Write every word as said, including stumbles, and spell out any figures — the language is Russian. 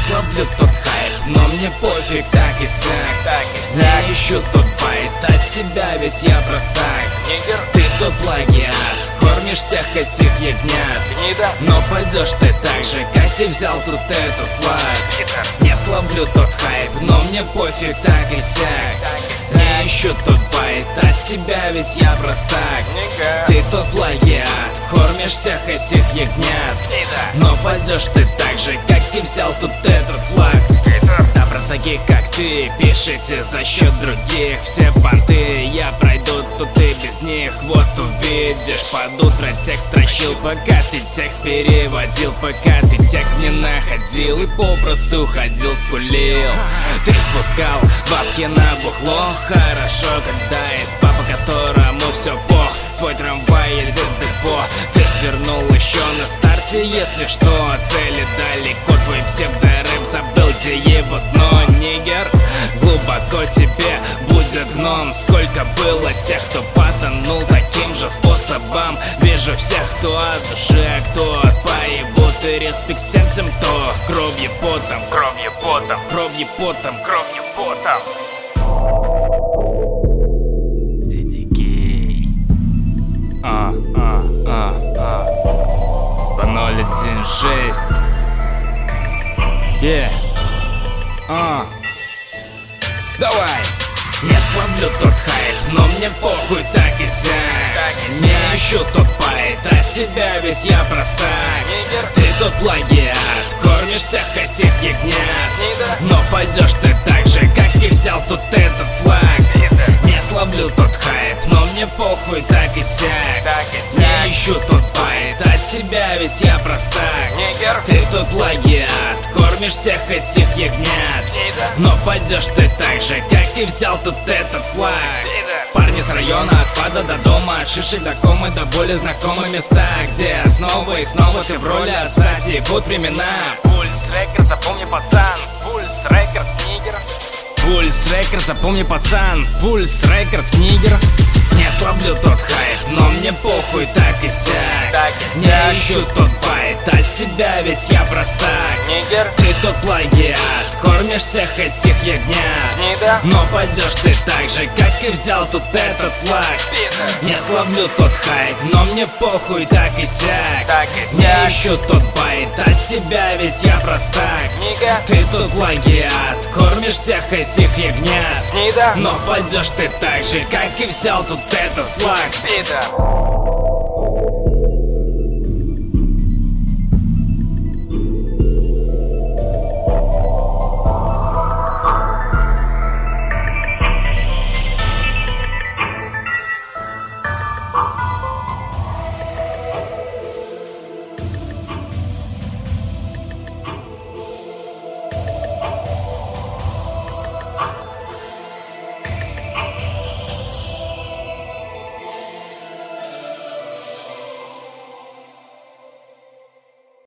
славлю тот хайп, но мне пофиг, так и сяк, так и сяк. Я ищу тот байт от тебя, ведь я простак. Нигер, ты тот плагиат, кормишь всех этих ягнят. гнида, Но пойдешь ты так же, как ты взял тут этот флаг. гитар, Не славлю тот хайп, но мне пофиг, так и сяк. так и сяк. Я ищу тот байт от тебя, ведь я простак. Нигер, Ты тот плагиат, кормишь всех этих ягнят. гнида, Но пойдешь ты так же, как ты взял тут этот флаг. гитар, Да про таких как ты пишите за счет других все понты. Я пройду тут и без них, вот увидишь. Под утро текст трощил, пока ты текст переводил, пока ты текст не находил и попросту ходил, скулил. Ты спускал бабки на бухло, хорошо, когда есть папа, которому все пох. Твой трамвай едет в депо, ты свернул еще на старте, если что. Цели далеко, твой псевдорэп забыл, где его дно. Нигер, глубоко тебе будет гном. Сколько было тех, кто потонул таким же способом. Вижу всех, кто от души, а кто от поебут. И респект всем тем, кто кровью потом, кровью потом, кровью потом, кровью потом. А, а, а, а. По ноль один шесть. Yeah. А. Давай. Я славлю тот хайп, но мне похуй, так и сяк. Так и Не ищу тот байт от тебя, ведь я простак. Нигер, Ты тот плагиат, кормишь всех этих ягнят. гнида, Но пойдешь ты так же, как и взял тут этот флаг. гитар, Не славлю тот хайп, но мне похуй, так и сяк. так и Не сяк. ищу тот байт от тебя, ведь я простак. Нигер, Ты тот плагиат, кормишь всех этих ягнят. гнида, Но пойдешь ты так же, как и взял тут этот флаг. гнида, Парни с района, от пада до дома, от шиши до комы, до более знакомые места, где снова и снова ты в роли отца, текут времена. Пульс Рекорд, запомни, пацан. Пульс Рекорд, нигер, Пульс Рекорд, запомни, пацан. Пульс Рекорд, нигер. Не славлю тот хайп, но мне похуй, так и сяк. так и Не сяк. ищу тот байт от себя, ведь я простак. Нигер, Ты тот плагиат, кормишь всех этих ягнят. гнида, Но пойдешь ты так же, как и взял тут этот флаг. пидор, Не славлю тот хайп, но мне похуй, так и сяк. так и Не сяк. ищу тот байт от себя, ведь я простак. Нига, Ты тут плагиат, кормишь всех этих ягнят. гнида, Но пойдешь ты так же, как и взял тут этот флаг. пидор.